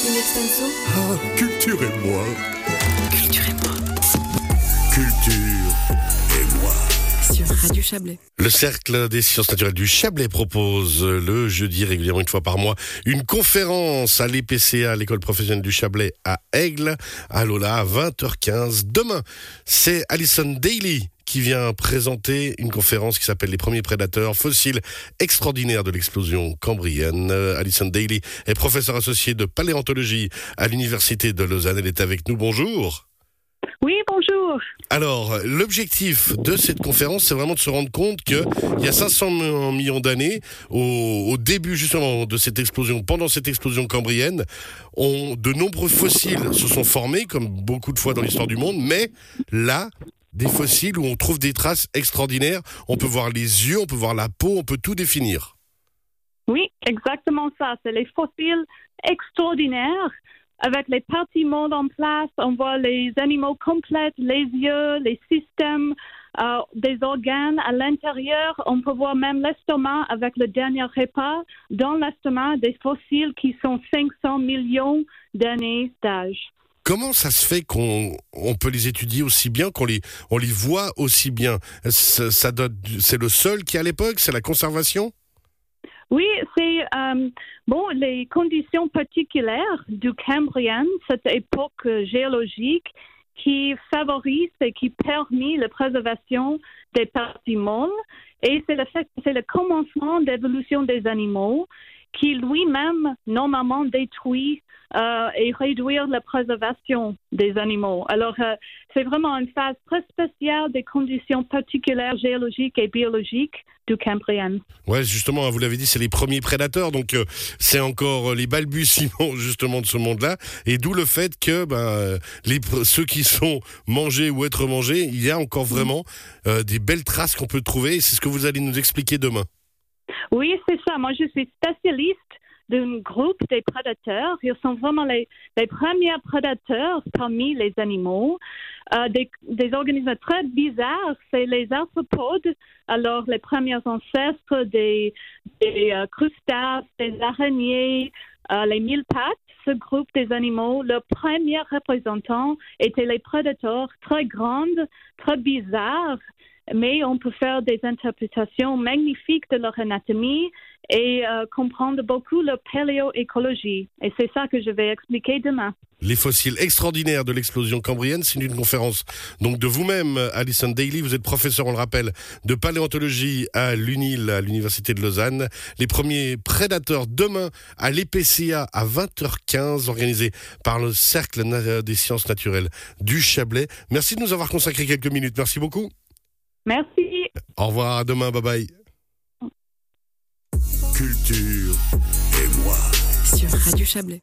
In extenso. Ah, culture et moi. Culture et moi. Culture et moi. Sur Radio Chablais. Le Cercle des sciences naturelles du Chablais propose le jeudi, régulièrement une fois par mois, une conférence à l'EPCA, l'école professionnelle du Chablais à Aigle, à Lola, à 20h15. Demain, c'est Alison Daly qui vient présenter une conférence qui s'appelle « Les premiers prédateurs fossiles extraordinaires de l'explosion cambrienne ». Alison Daly est professeure associée de paléontologie à l'université de Lausanne. Elle est avec nous. Bonjour. Oui, bonjour. Alors, l'objectif de cette conférence, c'est vraiment de se rendre compte qu'il y a 500 millions d'années, au début justement de cette explosion, pendant cette explosion cambrienne, de nombreux fossiles se sont formés, comme beaucoup de fois dans l'histoire du monde, mais là, des fossiles où on trouve des traces extraordinaires. On peut voir les yeux, on peut voir la peau, on peut tout définir. Oui, exactement ça. C'est les fossiles extraordinaires. Avec les parties molles en place, on voit les animaux complets, les yeux, les systèmes, des organes à l'intérieur. On peut voir même l'estomac avec le dernier repas. Dans l'estomac, des fossiles qui sont 500 millions d'années d'âge. Comment ça se fait qu'on peut les étudier aussi bien, qu'on les voit aussi bien? C'est le sol qui à l'époque, c'est la conservation? Oui, c'est les conditions particulières du Cambrien, cette époque géologique qui favorise et qui permet la préservation des parties molles. Et c'est le commencement d'évolution des animaux qui lui-même normalement détruit et réduire la préservation des animaux. Alors, c'est vraiment une phase très spéciale des conditions particulières géologiques et biologiques du Cambrien. Ouais, justement, vous l'avez dit, c'est les premiers prédateurs, donc c'est encore les balbutiements justement de ce monde-là, et d'où le fait que ceux qui sont mangés ou être mangés, il y a encore vraiment des belles traces qu'on peut trouver, et c'est ce que vous allez nous expliquer demain. Oui, c'est ça. Moi, je suis spécialiste d'un groupe des prédateurs. Ils sont vraiment les premiers prédateurs parmi les animaux. Des organismes très bizarres, c'est les arthropodes. Alors, les premiers ancêtres des crustacés, des araignées, les mille pattes, ce groupe des animaux, leurs premiers représentants étaient les prédateurs très grands, très bizarres, mais on peut faire des interprétations magnifiques de leur anatomie et comprendre beaucoup leur paléoécologie. Et c'est ça que je vais expliquer demain. Les fossiles extraordinaires de l'explosion cambrienne, c'est une conférence donc de vous-même, Alison Daly. Vous êtes professeur, on le rappelle, de paléontologie à l'UNIL, à l'université de Lausanne. Les premiers prédateurs demain à l'EPCA à 20h15, organisé par le Cercle des sciences naturelles du Chablais. Merci de nous avoir consacré quelques minutes. Merci beaucoup. Merci. Au revoir, à demain, bye bye. Culture et moi. Sur Radio Chablais.